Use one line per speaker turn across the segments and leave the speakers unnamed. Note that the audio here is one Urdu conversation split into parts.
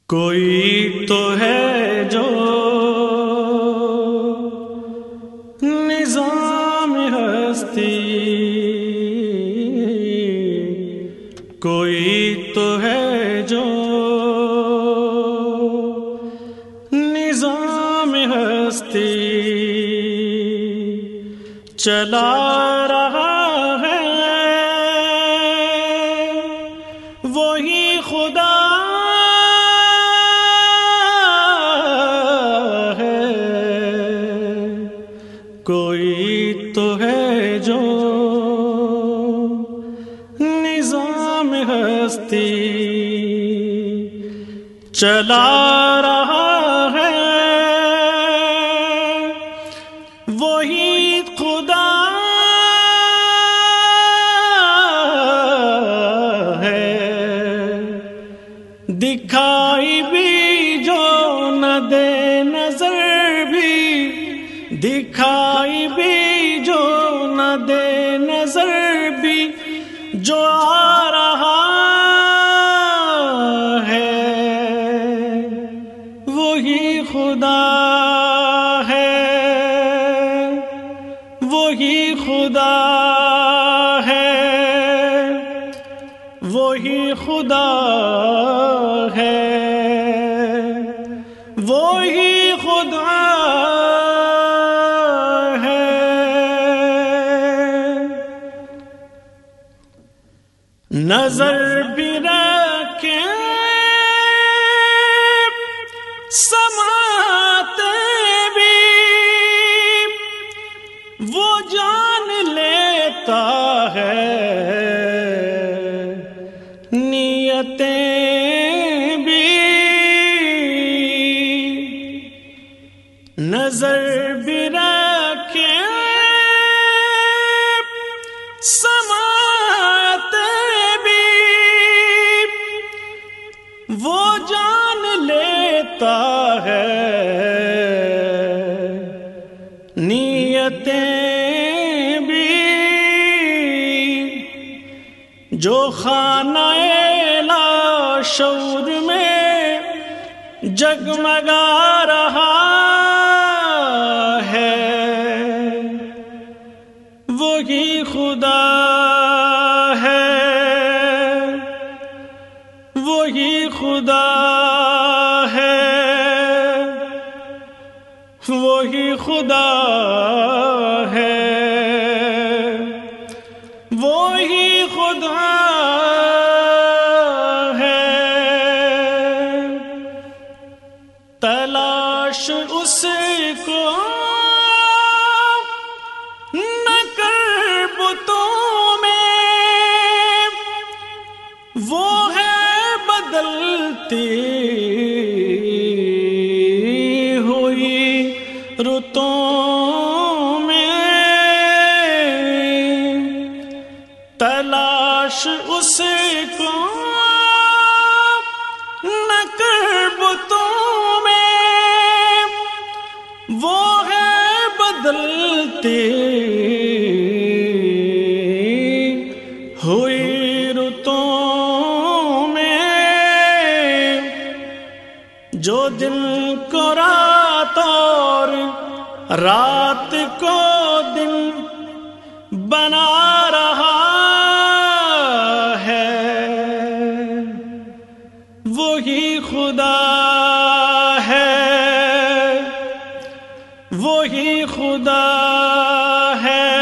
کوئی تو ہے جو نظام ہستی، کوئی تو ہے جو نظام ہستی چلا رہا ہے، وہی خدا کوئی تو ہے جو نظام ہستی چلا رہا ہے، وہی خدا ہے، دکھائی بھی جو نہ دے نظر بھی، دکھائی بھی جو نہ دے نظر بھی، جو آ رہا ہے وہی خدا ہے، وہی خدا ہے، وہی خدا ہے، وہی خدا نظر بھی رکھے سماتے بھی، وہ جان لیتا ہے نیتیں بھی، نظر بھی رکھے وہ جان لیتا ہے نیتیں بھی، جو خانہ لاشعور میں جگمگا رہا ہے، وہی خدا ہے، وہی خدا ہے، وہی خدا ہے، وہی خدا ہے، تلاش اس کو نہ کر بتوں میں، وہ ہے بدلتی ہوئی رتوں میں، تلاش اس کو نہ کر بتوں میں، وہ ہے بدلتی ہوئی رتوں میں، جو دن کو رات اور رات کو دن بنا رہا ہے، وہی خدا ہے، وہی خدا ہے،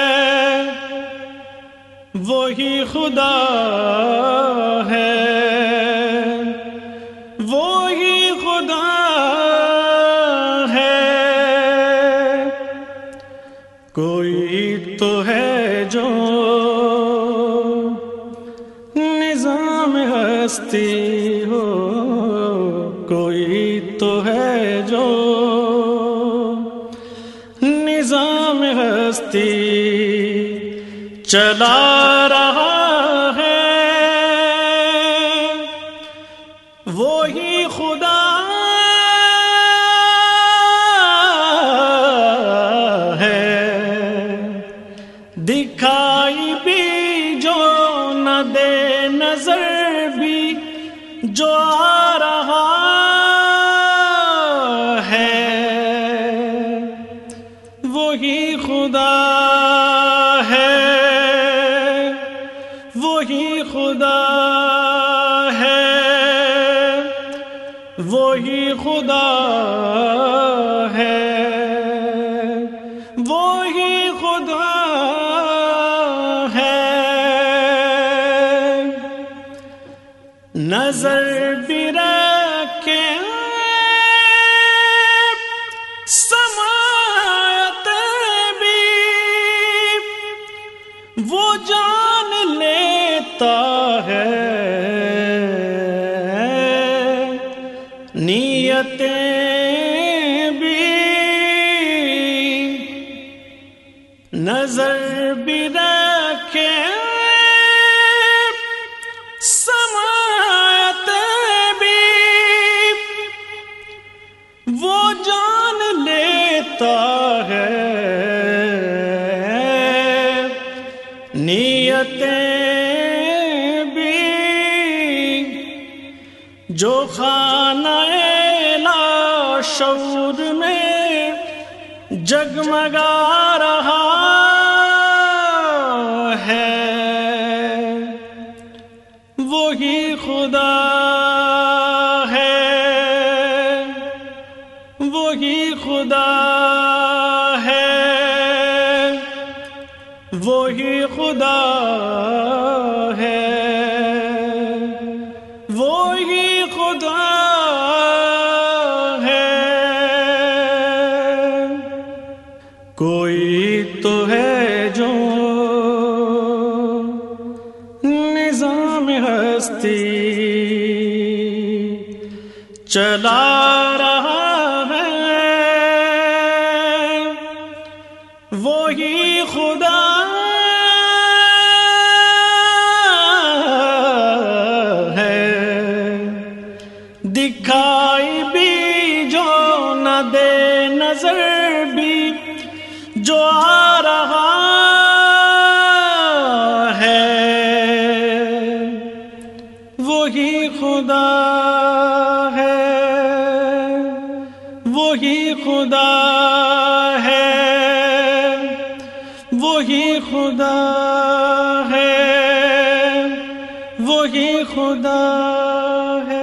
وہی خدا ہے، وہی خدا ہے، کوئی تو ہے جو نظام ہستی ہو، کوئی تو ہے جو نظام ہستی چلا رہا ہے، وہی خدا ہے، دکھائی بھی جو نہ دے نظر بھی، جو آ رہا وہی خدا ہے، وہی خدا ہے، نظر بھی رکھے سماعت بھی وہ جان لیتا ہے، نیتیں بھی نظر بھی رکھے سماعت بھی وہ جان لیتا ہے، نیتیں بھی جو خانہ شعور میں جگمگا رہا ہے، وہی خدا ہے، وہی خدا ہے، وہی خدا ہے، وہی خدا ہے۔ کوئی تو ہے جو نظام ہستی چلا رہا ہے، وہی خدا ہے، دکھائی بھی جو نہ دے نظر بھی جو آ رہا ہے، وہی خدا ہے، وہی خدا ہے، وہی خدا ہے، وہی خدا ہے۔